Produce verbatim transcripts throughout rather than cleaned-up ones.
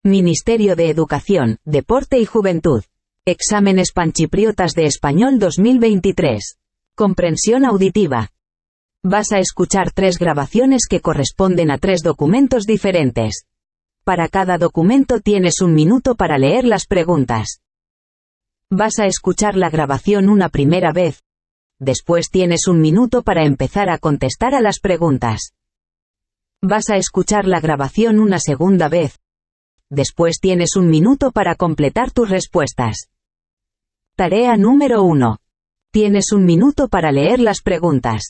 Ministerio de Educación, Deporte y Juventud. Exámenes Panchipriotas de Español dos mil veintitrés. Comprensión auditiva. Vas a escuchar tres grabaciones que corresponden a tres documentos diferentes. Para cada documento tienes un minuto para leer las preguntas. Vas a escuchar la grabación una primera vez. Después tienes un minuto para empezar a contestar a las preguntas. Vas a escuchar la grabación una segunda vez. Después tienes un minuto para completar tus respuestas. Tarea número uno. Tienes un minuto para leer las preguntas.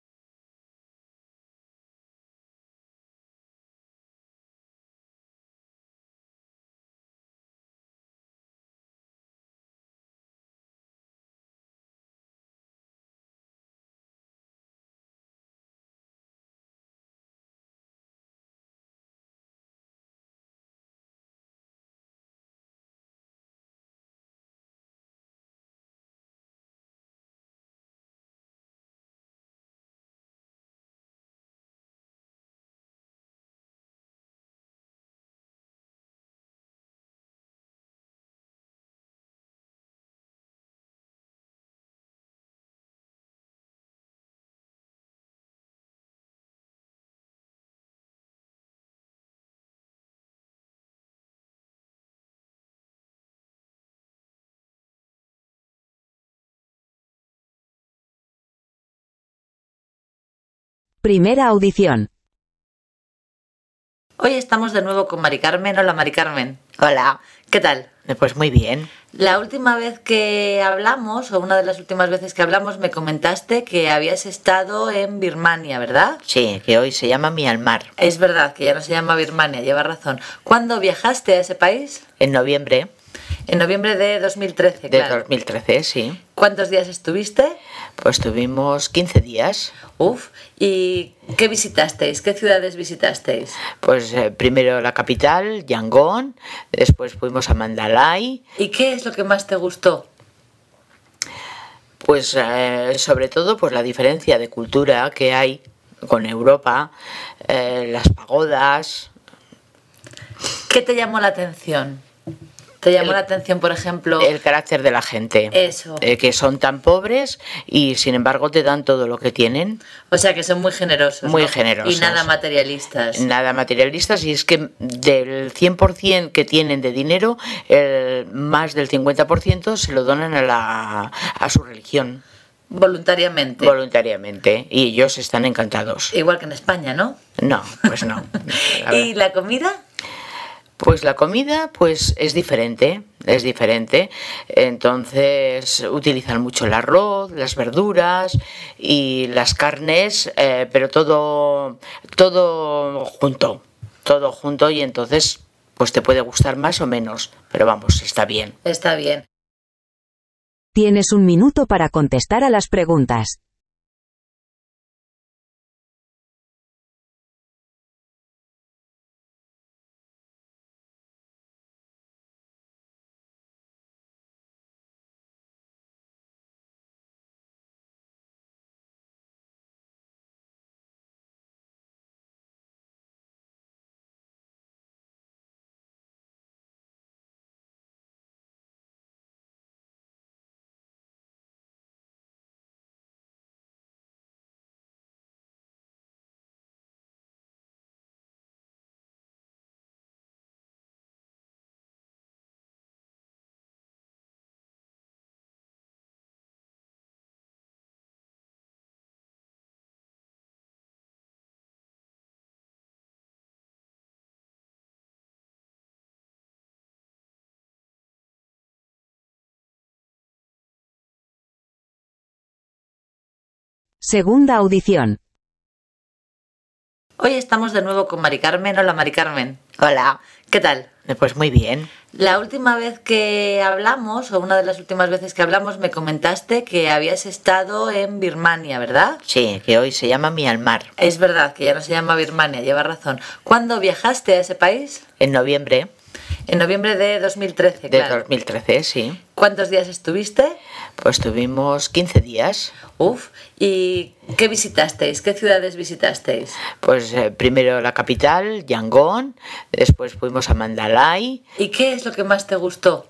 Primera audición. Hoy estamos de nuevo con Mari Carmen. Hola, Mari Carmen. Hola. ¿Qué tal? Pues muy bien. La última vez que hablamos, o una de las últimas veces que hablamos, me comentaste que habías estado en Birmania, ¿verdad? Sí, que hoy se llama Myanmar. Es verdad, que ya no se llama Birmania, lleva razón. ¿Cuándo viajaste a ese país? En noviembre. En noviembre de dos mil trece, De claro. dos mil trece, sí. ¿Cuántos días estuviste? Pues tuvimos quince días. Uf, ¿y qué visitasteis? ¿Qué ciudades visitasteis? Pues eh, primero la capital, Yangon, después fuimos a Mandalay. ¿Y qué es lo que más te gustó? Pues eh, sobre todo pues la diferencia de cultura que hay con Europa, eh, las pagodas. ¿Qué te llamó la atención? ¿Te llamó El- la atención, por ejemplo? El carácter de la gente. Eso. Eh, que son tan pobres y sin embargo te dan todo lo que tienen. O sea, que son muy generosos. Muy ¿no? generosos. Y nada materialistas. Nada materialistas, y es que del cien por ciento que tienen de dinero, el, más del cincuenta por ciento se lo donan a, la, a su religión. Voluntariamente. Voluntariamente, y ellos están encantados. Igual que en España, ¿no? No, pues no. A ver. ¿Y la comida? Pues la comida pues es diferente, es diferente. Entonces utilizan mucho el arroz, las verduras y las carnes, eh, pero todo, todo junto, todo junto, y entonces pues te puede gustar más o menos, pero vamos, está bien. Está bien. Tienes un minuto para contestar a las preguntas. Segunda audición. Hoy estamos de nuevo con Mari Carmen. Hola, Mari Carmen. Hola. ¿Qué tal? Pues muy bien. La última vez que hablamos, o una de las últimas veces que hablamos, me comentaste que habías estado en Birmania, ¿verdad? Sí, que hoy se llama Myanmar. Es verdad, que ya no se llama Birmania, lleva razón. ¿Cuándo viajaste a ese país? En noviembre En noviembre de dos mil trece, de claro. dos mil trece, sí. ¿Cuántos días estuviste? Pues tuvimos quince días. Uf, ¿y qué visitasteis? ¿Qué ciudades visitasteis? Pues eh, primero la capital, Yangon, después fuimos a Mandalay. ¿Y qué es lo que más te gustó?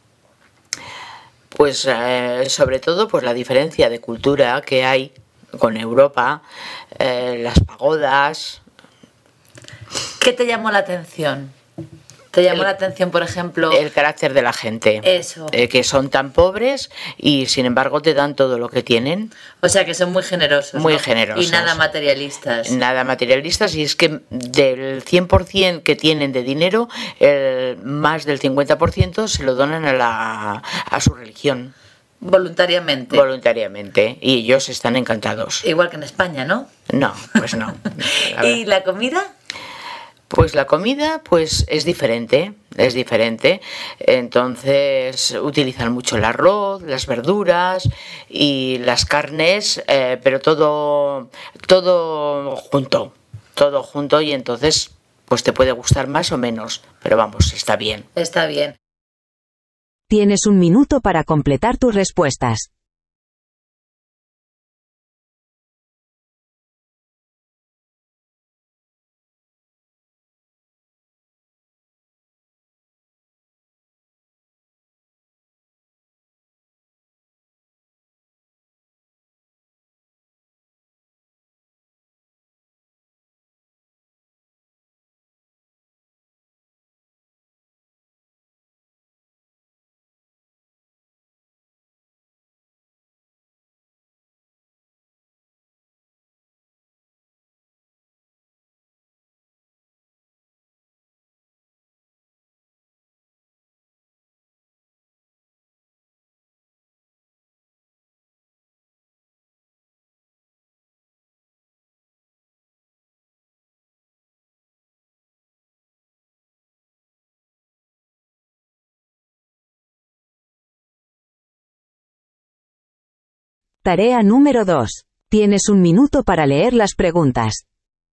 Pues eh, sobre todo pues la diferencia de cultura que hay con Europa, eh, las pagodas. ¿Qué te llamó la atención? ¿Te llamó el, la atención, por ejemplo? El carácter de la gente. Eso. Eh, que son tan pobres y sin embargo te dan todo lo que tienen. O sea que son muy generosos. Muy ¿no? generosos. Y nada materialistas. Nada materialistas, y es que del cien por ciento que tienen de dinero, el, más del cincuenta por ciento se lo donan a, la, a su religión. Voluntariamente. Voluntariamente. Y ellos están encantados. Igual que en España, ¿no? No, pues no. ¿Y la comida? Pues la comida pues es diferente, es diferente. Entonces utilizan mucho el arroz, las verduras y las carnes, eh, pero todo, todo junto, todo junto, y entonces pues te puede gustar más o menos, pero vamos, está bien. Está bien. Tienes un minuto para completar tus respuestas. Tarea número dos. Tienes un minuto para leer las preguntas.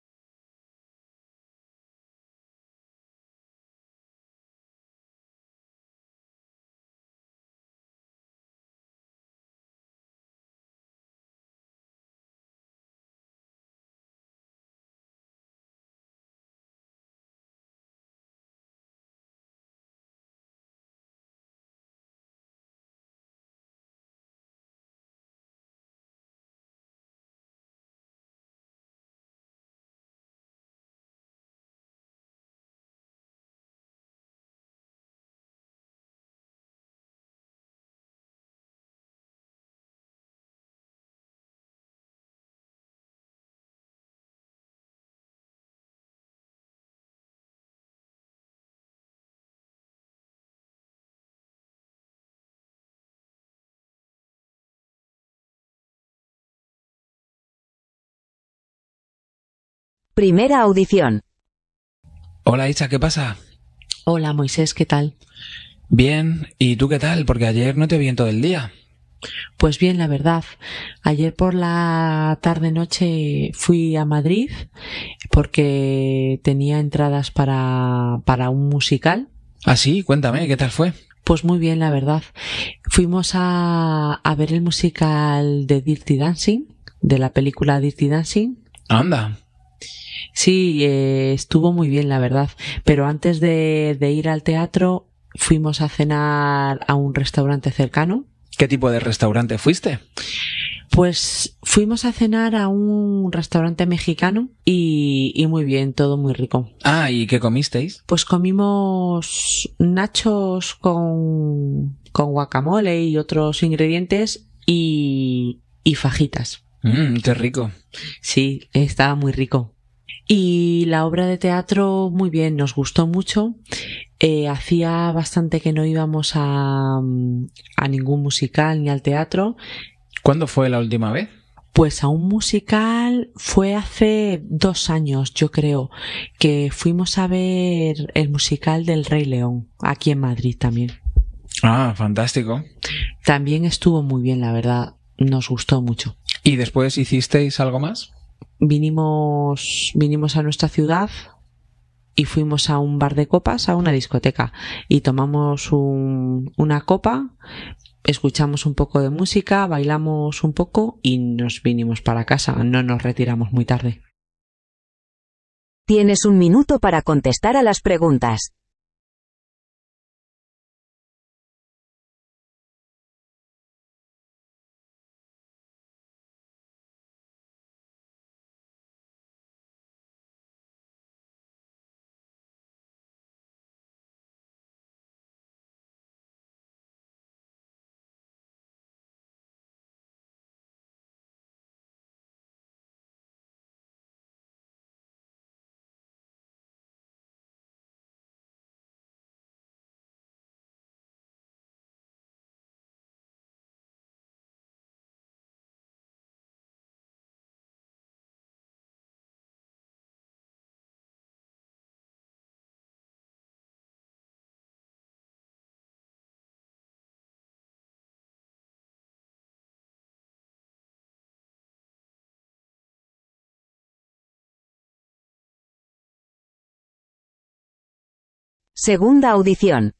Primera audición. Hola Isa, ¿qué pasa? Hola Moisés, ¿qué tal? Bien, ¿y tú qué tal? Porque ayer no te vi en todo el día. Pues bien, la verdad. Ayer por la tarde-noche fui a Madrid porque tenía entradas para, para un musical. Ah, sí, cuéntame, ¿qué tal fue? Pues muy bien, la verdad. Fuimos a, a ver el musical de Dirty Dancing, de la película Dirty Dancing. Anda. Sí, eh, estuvo muy bien, la verdad. Pero antes de, de ir al teatro, fuimos a cenar a un restaurante cercano. ¿Qué tipo de restaurante fuiste? Pues fuimos a cenar a un restaurante mexicano y, y muy bien, todo muy rico. Ah, ¿y qué comisteis? Pues comimos nachos con, con guacamole y otros ingredientes y, y fajitas. Mmm, qué rico. Sí, estaba muy rico. Y la obra de teatro, muy bien, nos gustó mucho. Eh, hacía bastante que no íbamos a, a ningún musical ni al teatro. ¿Cuándo fue la última vez? Pues a un musical fue hace dos años, yo creo, que fuimos a ver el musical del Rey León, aquí en Madrid también. Ah, fantástico. También estuvo muy bien, la verdad, nos gustó mucho. ¿Y después hicisteis algo más? Vinimos, vinimos a nuestra ciudad y fuimos a un bar de copas, a una discoteca, y tomamos un, una copa escuchamos un poco de música, bailamos un poco y nos vinimos para casa. No nos retiramos muy tarde. Tienes un minuto para contestar a las preguntas. Segunda audición.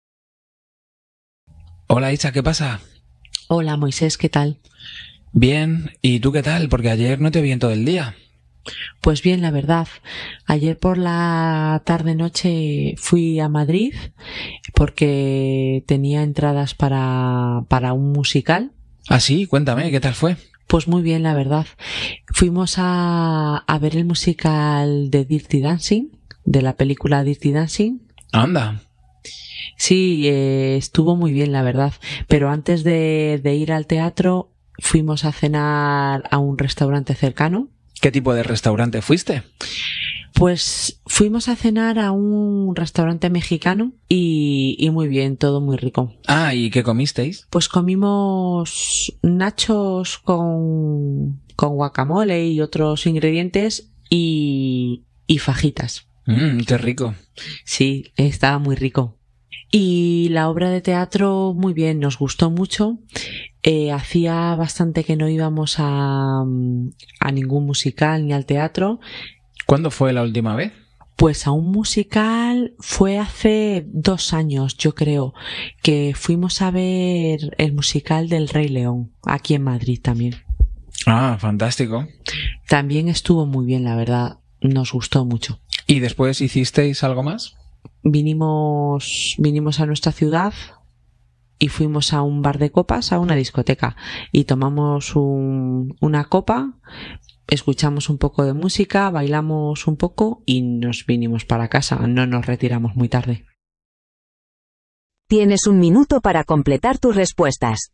Hola Isa, ¿qué pasa? Hola Moisés, ¿qué tal? Bien, ¿y tú qué tal? Porque ayer no te vi en todo el día. Pues bien, la verdad, ayer por la tarde-noche fui a Madrid porque tenía entradas para, para un musical. Ah, sí, cuéntame, ¿qué tal fue? Pues muy bien, la verdad. Fuimos a, a ver el musical de Dirty Dancing, de la película Dirty Dancing. Anda. Sí, eh, estuvo muy bien, la verdad. Pero antes de, de ir al teatro, fuimos a cenar a un restaurante cercano. ¿Qué tipo de restaurante fuiste? Pues fuimos a cenar a un restaurante mexicano y, y muy bien, todo muy rico. Ah, ¿y qué comisteis? Pues comimos nachos con, con guacamole y otros ingredientes y, y fajitas. Mmm, qué rico. Sí, estaba muy rico. Y la obra de teatro, muy bien, nos gustó mucho. Eh, hacía bastante que no íbamos a, a ningún musical ni al teatro. ¿Cuándo fue la última vez? Pues a un musical fue hace dos años, yo creo, que fuimos a ver el musical del Rey León, aquí en Madrid también. Ah, fantástico. También estuvo muy bien, la verdad, nos gustó mucho. ¿Y después hicisteis algo más? Vinimos, vinimos a nuestra ciudad y fuimos a un bar de copas, a una discoteca, y tomamos un, una copa, escuchamos un poco de música, bailamos un poco y nos vinimos para casa. No nos retiramos muy tarde. Tienes un minuto para completar tus respuestas.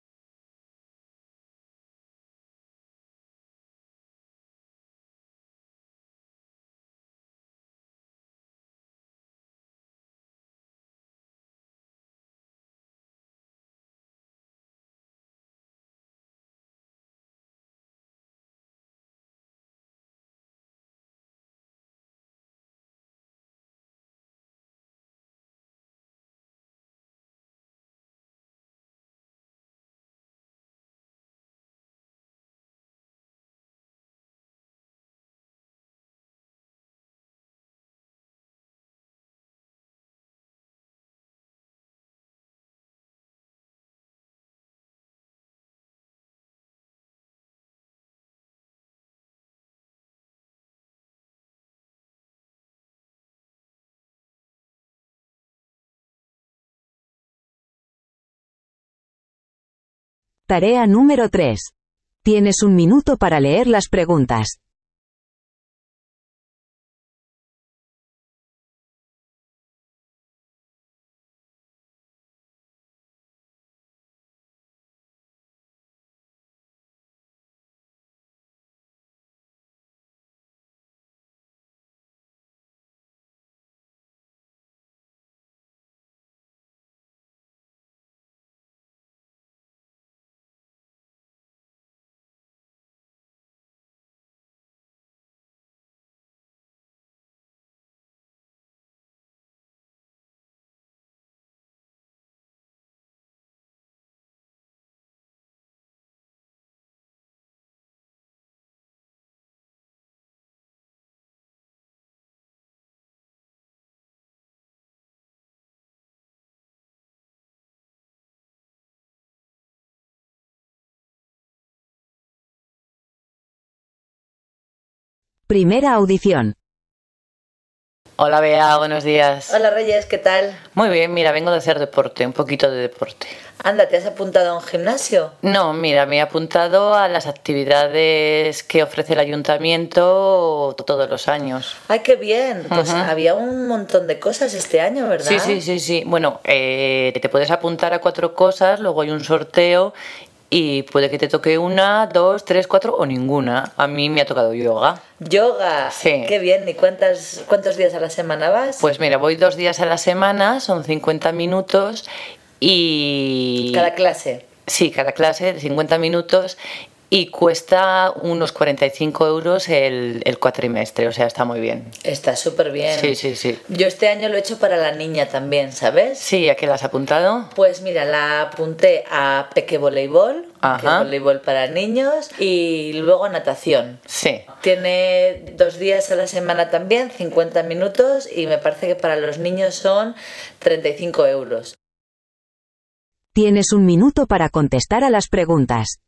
Tarea número tres. Tienes un minuto para leer las preguntas. Primera audición. Hola Bea, buenos días. Hola Reyes, ¿qué tal? Muy bien, mira, vengo de hacer deporte, un poquito de deporte. Anda, ¿te has apuntado a un gimnasio? No, mira, me he apuntado a las actividades que ofrece el ayuntamiento todos los años. ¡Ay, qué bien! Pues Ujú. había un montón de cosas este año, ¿verdad? Sí, sí, sí, sí. Bueno, eh, te puedes apuntar a cuatro cosas, luego hay un sorteo y puede que te toque una, dos, tres, cuatro o ninguna. A mí me ha tocado yoga. ¡Yoga! Sí. ¡Qué bien! ¿Y cuántas, cuántos días a la semana vas? Pues mira, voy dos días a la semana, son cincuenta minutos y... Cada clase. Sí, cada clase de cincuenta minutos y cuesta unos cuarenta y cinco euros el, el cuatrimestre, o sea, está muy bien. Está súper bien. Sí, sí, sí. Yo este año lo he hecho para la niña también, ¿sabes? Sí, ¿a qué la has apuntado? Pues mira, la apunté a peque voleibol, Ajá. que es voleibol para niños, y luego a natación. Sí. Tiene dos días a la semana también, cincuenta minutos, y me parece que para los niños son treinta y cinco euros. Tienes un minuto para contestar a las preguntas.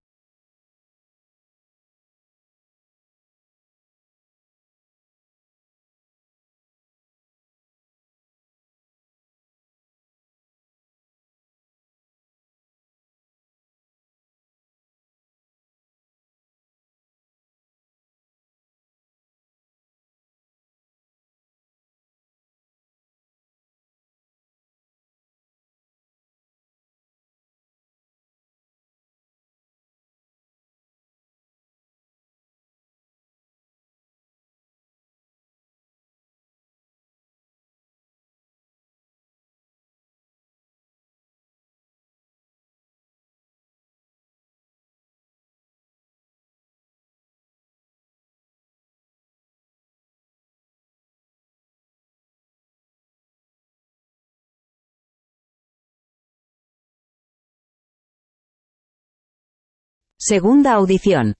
Segunda audición.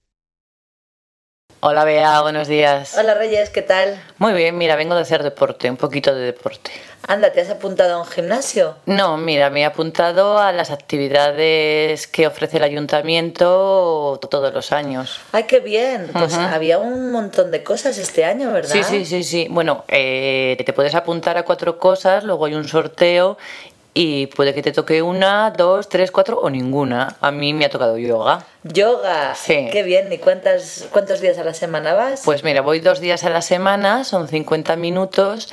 Hola Bea, buenos días. Hola Reyes, ¿qué tal? Muy bien, mira, vengo de hacer deporte, un poquito de deporte. Anda, ¿te has apuntado a un gimnasio? No, mira, me he apuntado a las actividades que ofrece el ayuntamiento todos los años. ¡Ay, qué bien! Pues Ujú. había un montón de cosas este año, ¿verdad? Sí, sí, sí, sí. Bueno, eh, te puedes apuntar a cuatro cosas, luego hay un sorteo y puede que te toque una, dos, tres, cuatro o ninguna. A mí me ha tocado yoga. ¡Yoga! Sí. ¡Qué bien! ¿Y cuántas, cuántos días a la semana vas? Pues mira, voy dos días a la semana, son cincuenta minutos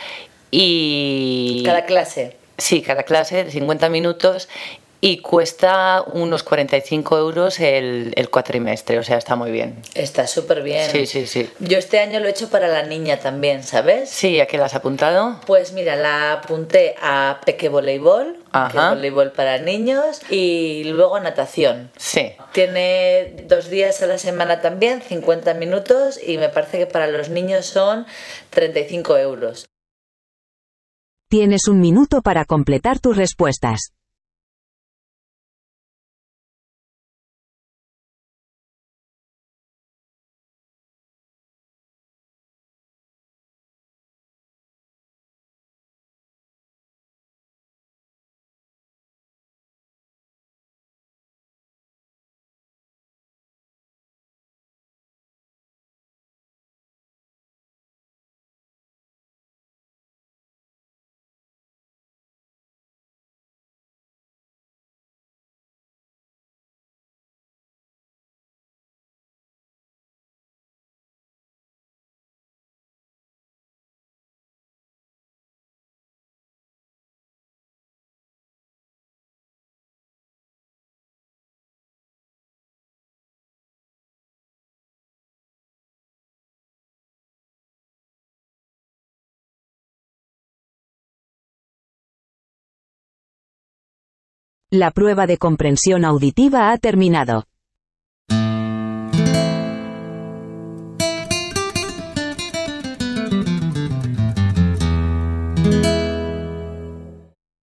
y... Cada clase. Sí, cada clase de cincuenta minutos y cuesta unos cuarenta y cinco euros el, el cuatrimestre, o sea, está muy bien. Está súper bien. Sí, sí, sí. Yo este año lo he hecho para la niña también, ¿sabes? Sí, ¿a qué la has apuntado? Pues mira, la apunté a peque voleibol, que Ajá. es voleibol para niños, y luego a natación. Sí. Tiene dos días a la semana también, cincuenta minutos, y me parece que para los niños son treinta y cinco euros. Tienes un minuto para completar tus respuestas. La prueba de comprensión auditiva ha terminado.